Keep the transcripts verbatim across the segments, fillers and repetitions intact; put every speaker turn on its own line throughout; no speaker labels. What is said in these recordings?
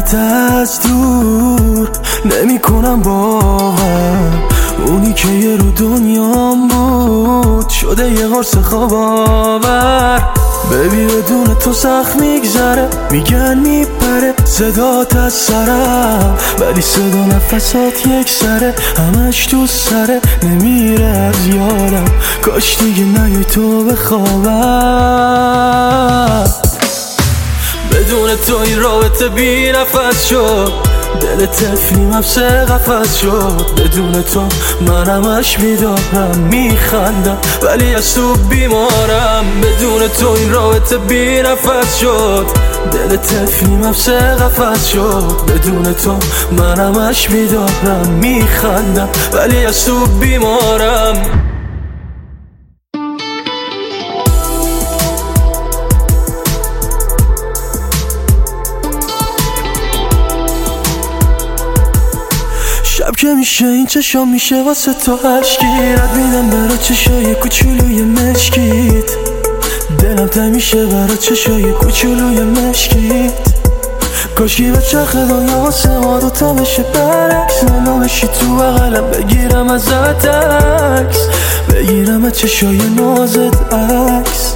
دیدنت از دور نمی کنم باور، اونی که یه رو دنیام بود شده یه قرص خواب آور. ببی بدون تو سخت میگذره، میگن میپره صدات از سرم، ولی صدا نفسات یک سره، همش تو سره نمیره از یادم. کاش دیگه نیای تو بخوابم. بدون تو این رابطه بی نفس شد، دل طفلیم حبس قفس شد. بدون تو من همش میدارم میخندم، ولی از تو بیمارم. بدون تو این رابطه بی نفس شد، دل طفلیم حبس قفس شد. بدون تو من همش میدارم میخندم، ولی از تو بیمارم. شب که میشه این چشام میشه واسه تو عشقی، رد میدم برا چشای کوچولوی مشکیت. دلم تنگ میشه برا چشای کوچولوی مشکیت. کاشکی به چرخ دنیا واسه ما دوتا بشه برعکس، منو بشی تو بغلم بگیرم ازت عکس، بگیرم از چشای نازت عکس.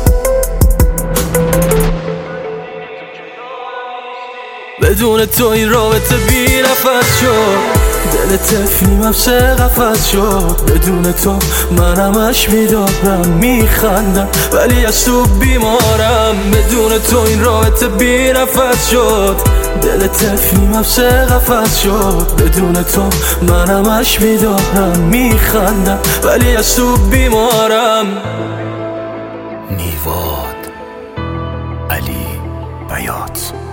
بدون تو این رابطه بی نفس شد، دل طفلیم حبس قفس شد. بدون تو من همش میدارم میخندم، ولی از تو بیمارم. بدون تو این رابطه بی نفس شد، دل طفلیم حبس قفس شد. بدون تو من همش میدارم میخندم، ولی از تو بیمارم.
نیواد علی بیات.